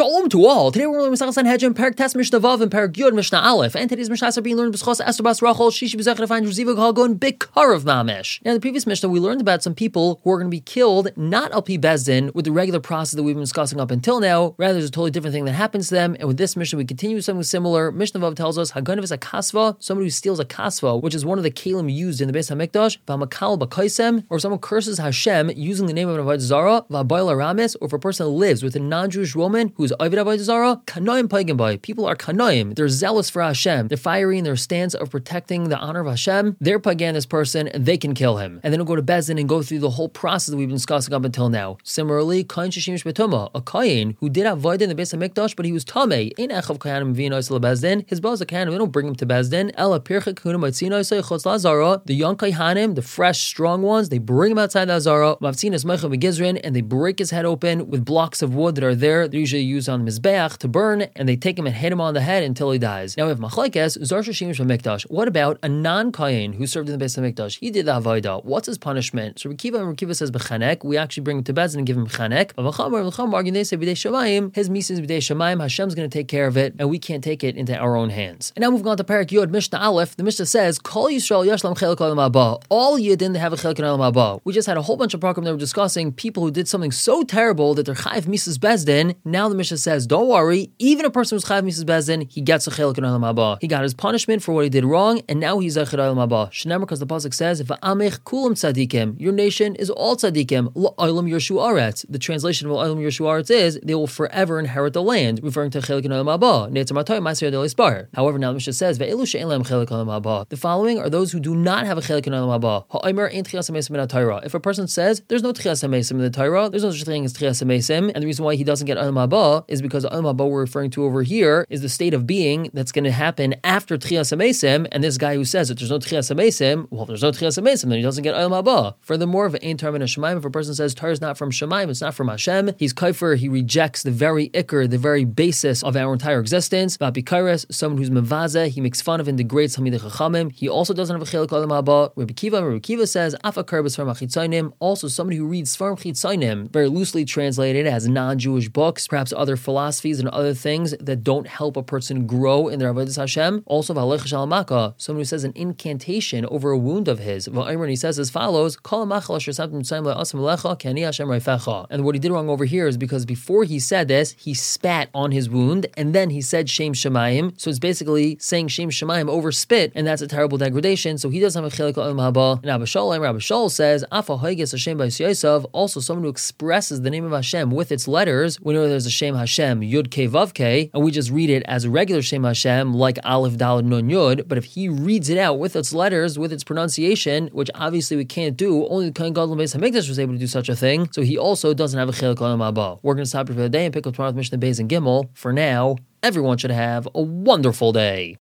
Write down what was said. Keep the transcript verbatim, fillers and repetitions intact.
Shalom to all. Today we're learning Masechtas Sanhedrin, Perek Tes Mishnah Vav, and Perek Yud Mishnah Aleph. And today's Mishnahs are being learned b'schos Esther Bas Rachel, Shishi b'zechah to find Reziva Galgon Bikar of Mamish. Now, in the previous Mishnah, we learned about some people who are going to be killed not al pi Bezdin with the regular process that we've been discussing up until now. Rather, there's a totally different thing that happens to them. And with this Mishnah, we continue with something similar. Mishnah Vav tells us Haganav is a kasva, somebody who steals a kasva, which is one of the kalim used in the Beis Hamikdash. V'amakal b'kaisem, or someone curses Hashem using the name of an avodah zara. V'abayla ramis, or if a person lives with a non-Jewish woman who's Ovid avodah zara, kanoim paigim by. People are kanoim. They're zealous for Hashem. They're fiery in their stance of protecting the honor of Hashem. They're pagan this person, and they can kill him. And then we'll go to Bezdin and go through the whole process that we've been discussing up until now. Similarly, kain sheshimish betuma, a kain who did avoid in the Beis Hamikdash, but he was tamei. In echav kayanim v'inois leBezdin. His boss a kayanim. We don't bring him to Bezdin. Ela pircha kuna maitzinoisay chutz lazara. The young kayhanim, the fresh, strong ones, they bring him outside the Azara. Mavtzinas meicha v'gizrin, and they break his head open with blocks of wood that are there. They're usually used on the mizbeach to burn, and they take him and hit him on the head until he dies. Now we have machlekes zar sheshimish v'mikdash. What about a non-kayin who served in the Beis Hamikdash? He did the avodah. What's his punishment? So Rekiva and Rekiva says b'chanek. We actually bring him to Bezdin and give him chanek. But v'chamar v'chamar argue they say b'dei shamayim. His mises b'dei shamayim. Hashem's going to take care of it, and we can't take it into our own hands. And now moving on to Perek Yud Mishnah Aleph. The Mishnah says Kol Yisrael yashlam chelik olam haba. All Yidden they have a chelik in olam haba. We just had a whole bunch of program that were discussing people who did something so terrible that they're chayiv mises Bezdin. Now the Mishnah says, don't worry, even a person who's chayiv mises Bezdin, he gets a chelik in olam haba. He got his punishment for what he did wrong, and now he's a chelik in olam haba. Shneimar, because the pasuk says, "Va'amech kulam tzadikim." Your nation is all tzadikim. La'olam Yershu Aretz. The translation of La'olam Yershu Aretz is they will forever inherit the land, referring to chelik in olam haba. Netzar matay ma'aser yadei lispar. However, now the Mishnah says, "Ve'elu she'en lehem chelik in olam haba." The following are those who do not have a chelik in olam haba. Ha'omer ein tchias hamesim min ha'Torah. If a person says there's no tchias hamesim in the Torah, there's no such thing as tchias hamesim, and the reason why he doesn't get olam haba is because olam haba we're referring to over here is the state of being that's going to happen after tchias hamesim. And this guy who says that there's no tchias hamesim, well, if there's no tchias hamesim, then he doesn't get olam haba. Furthermore, if ein Torah min Hashemayim, if a person says Torah is not from Shemaim, it's not from Hashem, he's kaifer. He rejects the very ikr, the very basis of our entire existence. Va'pikares, someone who's mevaze, he makes fun of and degrades Talmidei Chachamim. He also doesn't have a chelik olam haba. Rabbi Kiva, Rabbi Kiva says afakar b'sfarim achitzainim. Also, somebody who reads Sfarim Chitzainim, very loosely translated as non-Jewish books, perhaps other philosophies and other things that don't help a person grow in their avodas Hashem. Also, v'halech shel maka, someone who says an incantation over a wound of his. V'aymer, he says as follows: Kol machal asher samtim tzayim le'asam lecha ki ani Hashem reifecha. And what he did wrong over here is because before he said this, he spat on his wound, and then he said Shem Shemayim. So it's basically saying Shem Shemayim over spit, and that's a terrible degradation. So he doesn't have a chelik olam haba. And Abba Shaul, Rabbi Shaul says Afa Haiges Hashem by Yosef. Also, someone who expresses the name of Hashem with its letters. We know there's a Shem Hashem Yud Kei Vav Kei, and we just read it as a regular Shem Hashem like Aleph Daled Nun Yud. But if he reads it out with its letters, with its pronunciation, which obviously we can't do, only the Kohen Gadol Beis Hamikdash was able to do such a thing. So he also doesn't have a chelik olam haba. We're going to stop here for the day and pick up tomorrow's Mishnah Beis and Gimel. For now, everyone should have a wonderful day.